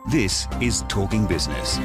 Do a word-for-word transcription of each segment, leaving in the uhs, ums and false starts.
This is Talking Business.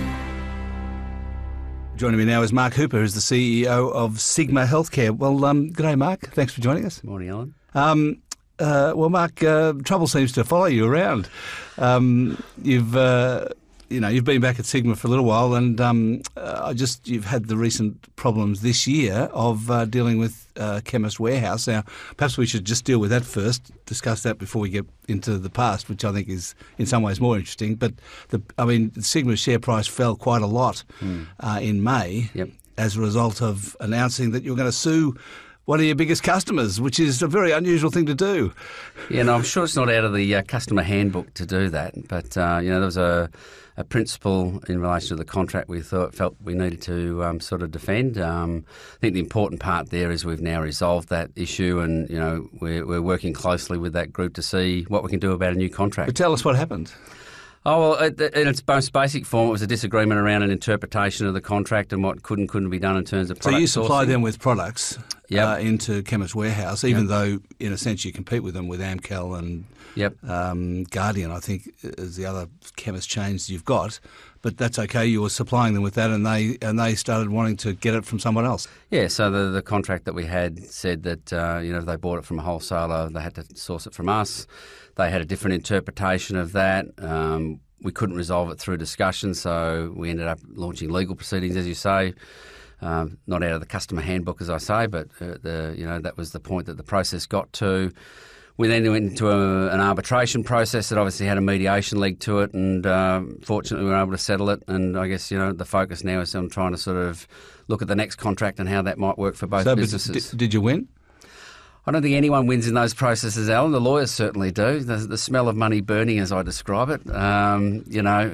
Joining me now is Mark Hooper, who's the C E O of Sigma Healthcare. Well, um, good day, Mark. Thanks for joining us. Morning, Alan. Um, uh, well, Mark, uh, trouble seems to follow you around. Um, you've, uh, you know, you've been back at Sigma for a little while, and um, uh, I just you've had the recent problems this year of uh, dealing with uh, Chemist Warehouse. Now, perhaps we should just deal with that first, discuss that before we get into the past, which I think is in some ways more interesting. But the, I mean, Sigma's share price fell quite a lot mm. uh, in May yep. as a result of announcing that you're going to sue one of your biggest customers, which is a very unusual thing to do. Yeah, no, I'm sure it's not out of the uh, customer handbook to do that, but uh, you know, there was a, a principle in relation to the contract we thought felt we needed to um, sort of defend. Um, I think the important part there is we've now resolved that issue, and you know, we're, we're working closely with that group to see what we can do about a new contract. But tell us what happened. Oh, well, in its most basic form, it was a disagreement around an interpretation of the contract and what could and couldn't be done in terms of product So you supply sourcing. them with products yep. uh, into Chemist Warehouse, even yep. though, in a sense, you compete with them with Amcal and yep. um, Guardian, I think, is the other chemist chains you've got. But that's okay, you were supplying them with that, and they and they started wanting to get it from someone else. Yeah, so the the contract that we had said that uh, you know, if they bought it from a wholesaler, they had to source it from us. They had a different interpretation of that. Um, we couldn't resolve it through discussion, so we ended up launching legal proceedings, as you say. Um, not out of the customer handbook, as I say, but uh, the you know that was the point that the process got to. We then went into a, an arbitration process that obviously had a mediation leg to it, and uh, fortunately we were able to settle it. And I guess you know the focus now is on trying to sort of look at the next contract and how that might work for both so, businesses. Did, did you win? I don't think anyone wins in those processes, Alan. The lawyers certainly do. The, the smell of money burning, as I describe it. Um, you know.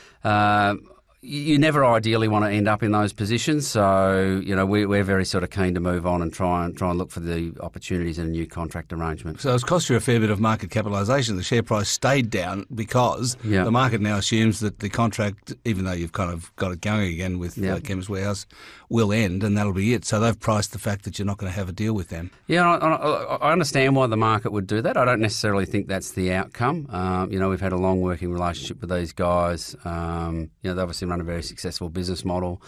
Uh, You never ideally want to end up in those positions, so you know we, we're very sort of keen to move on and try and try and look for the opportunities in a new contract arrangement. So it's cost you a fair bit of market capitalisation. The share price stayed down because yeah. the market now assumes that the contract, even though you've kind of got it going again with yeah. uh, Chemist Warehouse, will end, and that'll be it. So they've priced the fact that you're not going to have a deal with them. Yeah, I, I, I understand why the market would do that. I don't necessarily think that's the outcome. Um, you know, we've had a long working relationship with these guys. Um, you know, they obviously run a very successful business model.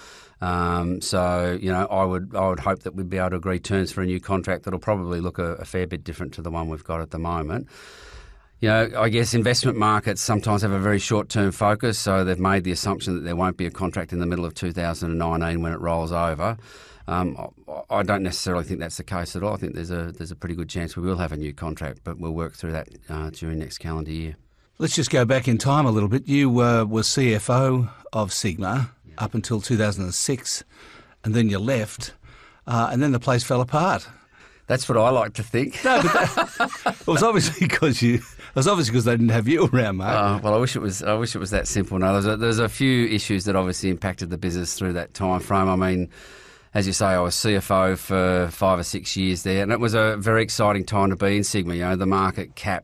Um, so, you know, I would I would hope that we'd be able to agree terms for a new contract that'll probably look a, a fair bit different to the one we've got at the moment. You know, I guess investment markets sometimes have a very short-term focus, so they've made the assumption that there won't be a contract in the middle of two thousand nineteen when it rolls over. Um, I don't necessarily think that's the case at all. I think there's a there's a pretty good chance we will have a new contract, but we'll work through that uh, during next calendar year. Let's just go back in time a little bit. You uh, were C F O of Sigma yeah. up until two thousand six, and then you left, uh, and then the place fell apart. That's what I like to think. No, but that, it was obviously because you. It was obviously because they didn't have you around, Mark. Uh, well, I wish it was. I wish it was that simple. No, there's a, there's a few issues that obviously impacted the business through that time frame. I mean, as you say, I was C F O for five or six years there, and it was a very exciting time to be in Sigma. You know, the market cap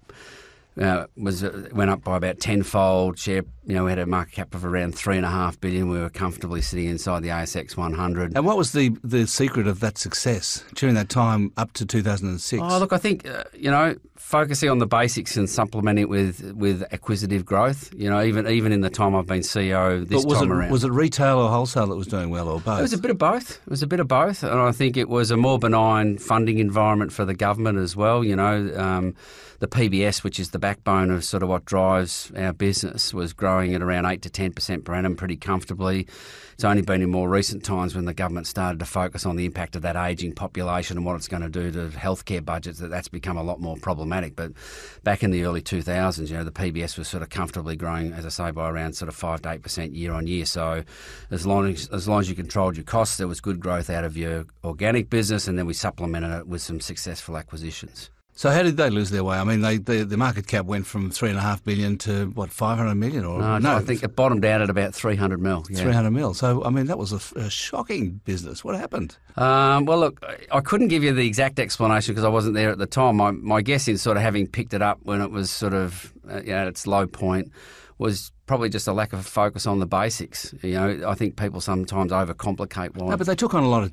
uh, was uh, went up by about tenfold. Share, you know, we had a market cap of around three and a half billion. We were comfortably sitting inside the A S X one hundred. And what was the the secret of that success during that time up to two thousand six? Oh, look, I think uh, you know, focusing on the basics and supplementing it with with acquisitive growth. You know, even even in the time I've been C E O this but was time it, around, was it retail or wholesale that was doing well, or both? It was a bit of both. It was a bit of both, and I think it was a more benign funding environment for the government as well. You know, um, the P B S, which is the backbone of sort of what drives our business, was growing at around eight to ten percent per annum pretty comfortably. It's only been in more recent times when the government started to focus on the impact of that ageing population and what it's going to do to healthcare budgets that that's become a lot more problematic. But back in the early two thousands, you know, the P B S was sort of comfortably growing, as I say, by around sort of five to eight percent year on year. So as long as, as long as you controlled your costs, there was good growth out of your organic business, and then we supplemented it with some successful acquisitions. So how did they lose their way? I mean, they, they the market cap went from three and a half billion to what, five hundred million, or no, no? I think it bottomed out at about three hundred mil. Yeah. Three hundred mil. So I mean, that was a, a shocking business. What happened? Um, well, look, I couldn't give you the exact explanation because I wasn't there at the time. My my guess is sort of having picked it up when it was sort of uh, you know, at its low point was probably just a lack of focus on the basics. You know, I think people sometimes overcomplicate why. No, but they took on a lot of debt.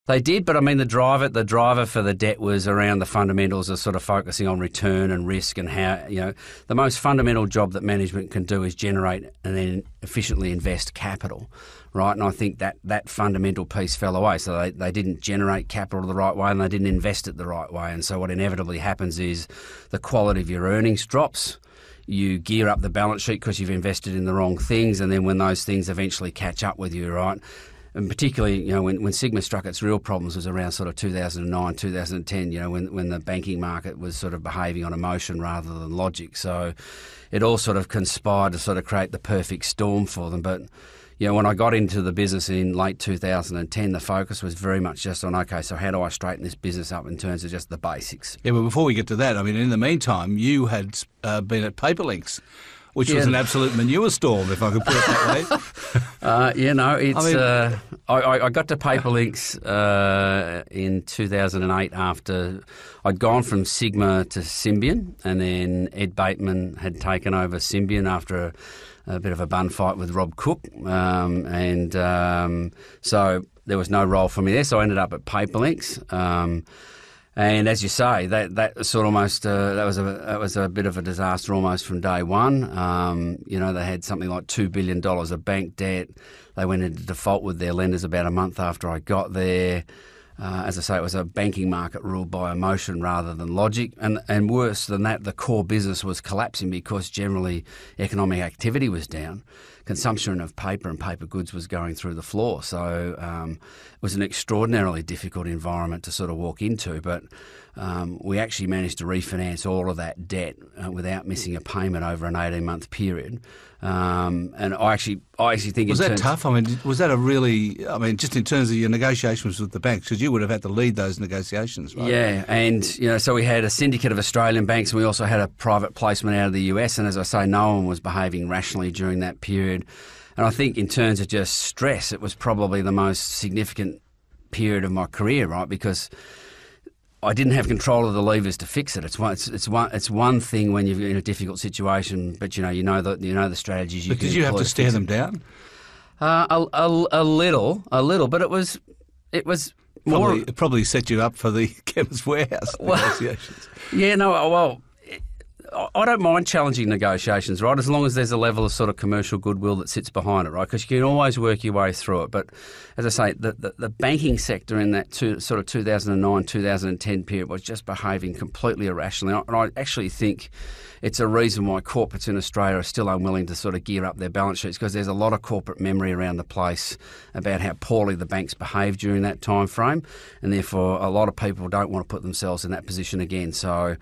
They did, but I mean the driver the driver for the debt was around the fundamentals of sort of focusing on return and risk and how, you know, the most fundamental job that management can do is generate and then efficiently invest capital, right? And I think that that fundamental piece fell away. So they, they didn't generate capital the right way and they didn't invest it the right way. And so what inevitably happens is the quality of your earnings drops. You gear up the balance sheet because you've invested in the wrong things, and then when those things eventually catch up with you, right? And particularly, you know, when, when Sigma struck its real problems was around sort of two thousand nine, two thousand ten, you know, when, when the banking market was sort of behaving on emotion rather than logic. So it all sort of conspired to sort of create the perfect storm for them. But, you know, when I got into the business in late two thousand ten, the focus was very much just on, okay, so how do I straighten this business up in terms of just the basics? Yeah, but before we get to that, I mean, in the meantime, you had uh, been at Paperlinks, which yeah. was an absolute manure storm, if I could put it that way. uh, you know, it's. I, mean, uh, I, I got to Paperlinks uh, in two thousand eight after I'd gone from Sigma to Symbion, and then Ed Bateman had taken over Symbion after a, a bit of a bun fight with Rob Cook, um, and um, so there was no role for me there. So I ended up at Paperlinks. Um, And as you say, that that sort of almost uh, that was a that was a bit of a disaster almost from day one. Um, you know, they had something like two billion dollars of bank debt. They went into default with their lenders about a month after I got there. Uh, as I say, it was a banking market ruled by emotion rather than logic. And and worse than that, the core business was collapsing because generally economic activity was down. Consumption of paper and paper goods was going through the floor. So um, it was an extraordinarily difficult environment to sort of walk into. But um, we actually managed to refinance all of that debt uh, without missing a payment over an eighteen-month period. Um, and I actually, I actually think was in that terms, tough? I mean, was that a really? I mean, just in terms of your negotiations with the banks, because you would have had to lead those negotiations, right? Yeah, and you know, so we had a syndicate of Australian banks, and we also had a private placement out of the U S. And as I say, no one was behaving rationally during that period. And I think in terms of just stress, it was probably the most significant period of my career, right? Because I didn't have control of the levers to fix it. It's one. It's, it's one. It's one thing when you're in a difficult situation, but you know, you know the you know the strategies you but can. Did you have to to stare them down? Uh, a, a, a little, a little, but it was, it was more. Probably, it probably set you up for the Chemist Warehouse well, negotiations. Yeah, no, well, I don't mind challenging negotiations, right, as long as there's a level of sort of commercial goodwill that sits behind it, right, because you can always work your way through it. But as I say, the, the, the banking sector in that two, sort of two thousand nine, two thousand ten period was just behaving completely irrationally. And I actually think it's a reason why corporates in Australia are still unwilling to sort of gear up their balance sheets, because there's a lot of corporate memory around the place about how poorly the banks behaved during that time frame, and therefore a lot of people don't want to put themselves in that position again. So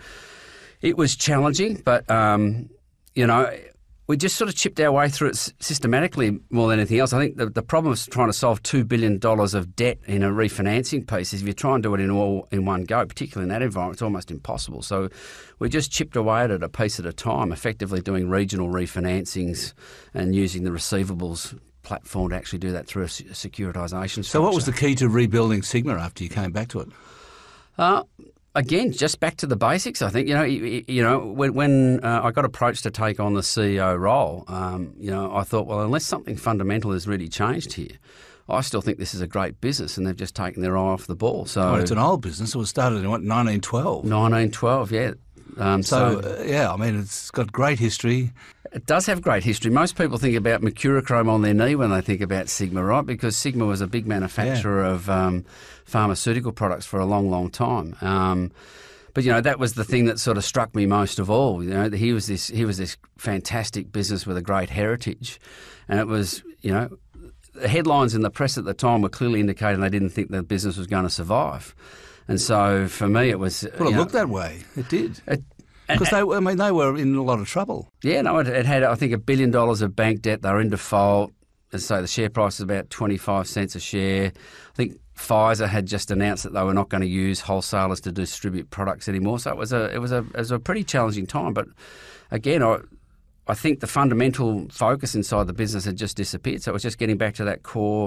it was challenging, but, um, you know, we just sort of chipped our way through it systematically more than anything else. I think the, the problem is trying to solve two billion dollars of debt in a refinancing piece is if you try and do it in all in one go, particularly in that environment, it's almost impossible. So we just chipped away at it a piece at a time, effectively doing regional refinancings and using the receivables platform to actually do that through a securitisation structure. So what was the key to rebuilding Sigma after you came back to it? Uh, Again, just back to the basics, I think. You know, you, you know, when, when uh, I got approached to take on the C E O role, um, you know, I thought, well, unless something fundamental has really changed here, I still think this is a great business, and they've just taken their eye off the ball. So well, it's an old business. It was started in what, nineteen twelve? nineteen twelve, yeah. Um, so, so uh, yeah, I mean, it's got great history. It does have great history. Most people think about mercurochrome on their knee when they think about Sigma, right? Because Sigma was a big manufacturer yeah. of um, pharmaceutical products for a long, long time. Um, but you know, that was the thing that sort of struck me most of all. You know, he was this he was this fantastic business with a great heritage, and it was, you know, the headlines in the press at the time were clearly indicating they didn't think the business was going to survive. And so for me, it was. Well, it looked know, that way. It did. It, Because they, I mean, they were in a lot of trouble. Yeah, no, it, it had, I think, a billion dollars of bank debt. They were in default. As I say, the share price was about twenty-five cents a share. I think Pfizer had just announced that they were not going to use wholesalers to distribute products anymore. So it was a, it was a, it was a pretty challenging time. But again, I, I think the fundamental focus inside the business had just disappeared. So it was just getting back to that core,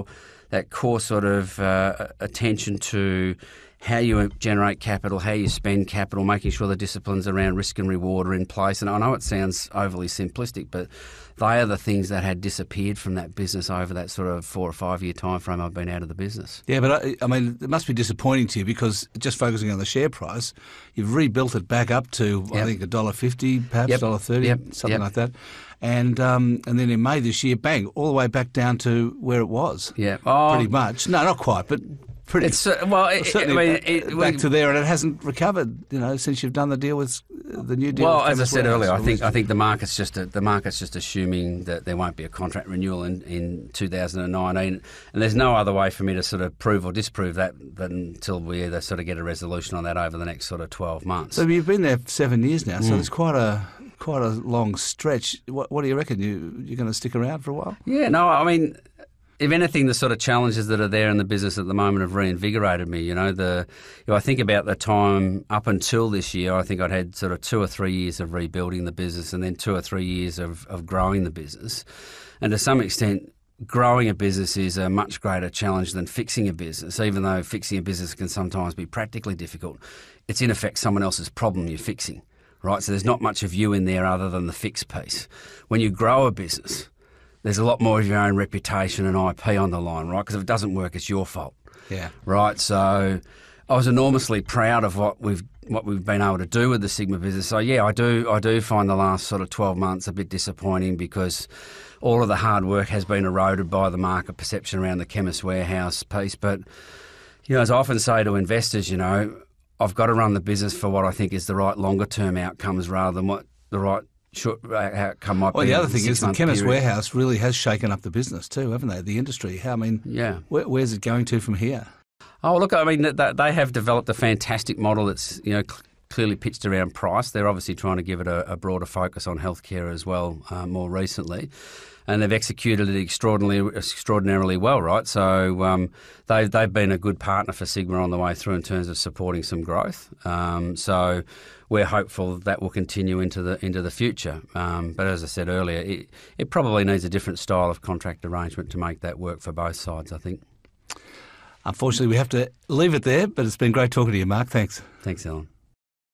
that core sort of uh, attention to how you generate capital, how you spend capital, making sure the disciplines around risk and reward are in place. And I know it sounds overly simplistic, but they are the things that had disappeared from that business over that sort of four or five year time frame I've been out of the business. Yeah, but I, I mean, it must be disappointing to you because just focusing on the share price, you've rebuilt it back up to, yep. I think, one dollar fifty, perhaps yep. one dollar thirty, yep. something yep. like that. And um, and then in May this year, bang, all the way back down to where it was. Yeah, oh, pretty much. No, not quite, but pretty. It's uh, well, it, certainly I mean, it, back we, to there, and it hasn't recovered. You know, since you've done the deal with the new deal. Well, with as I said Warehouse, earlier, I think I think the market's just a, the market's just assuming that there won't be a contract renewal in, in two thousand nineteen, and there's no other way for me to sort of prove or disprove that than until we either sort of get a resolution on that over the next sort of twelve months. So you've been there for seven years now, so Mm. it's quite a. Quite a long stretch. What, what do you reckon? You you're going to stick around for a while? Yeah, no, I mean, if anything, the sort of challenges that are there in the business at the moment have reinvigorated me. You know, the you know, I think about the time up until this year, I think I'd had sort of two or three years of rebuilding the business, and then two or three years of, of growing the business, and to some extent, growing a business is a much greater challenge than fixing a business. Even though fixing a business can sometimes be practically difficult, it's in effect someone else's problem you're fixing. Right, so there's not much of you in there other than the fix piece. When you grow a business, there's a lot more of your own reputation and I P on the line, right? Because if it doesn't work, it's your fault. Yeah. Right. So I was enormously proud of what we've what we've been able to do with the Sigma business. So yeah, I do I do find the last sort of twelve months a bit disappointing because all of the hard work has been eroded by the market perception around the Chemist Warehouse piece. But you know, as I often say to investors, you know, I've got to run the business for what I think is the right longer-term outcomes rather than what the right short outcome might well, be. Well, the other thing is the Chemist period. Warehouse really has shaken up the business too, haven't they? The industry. How, I mean, yeah. where, where's it going to from here? Oh, look, I mean, they, they have developed a fantastic model that's, you know, cl- clearly pitched around price. They're obviously trying to give it a, a broader focus on healthcare as well uh, more recently. And they've executed it extraordinarily, extraordinarily well, right? So um, they've they've been a good partner for Sigma on the way through in terms of supporting some growth. Um, so we're hopeful that will continue into the into the future. Um, but as I said earlier, it, it probably needs a different style of contract arrangement to make that work for both sides, I think. Unfortunately, we have to leave it there. But it's been great talking to you, Mark. Thanks. Thanks, Alan.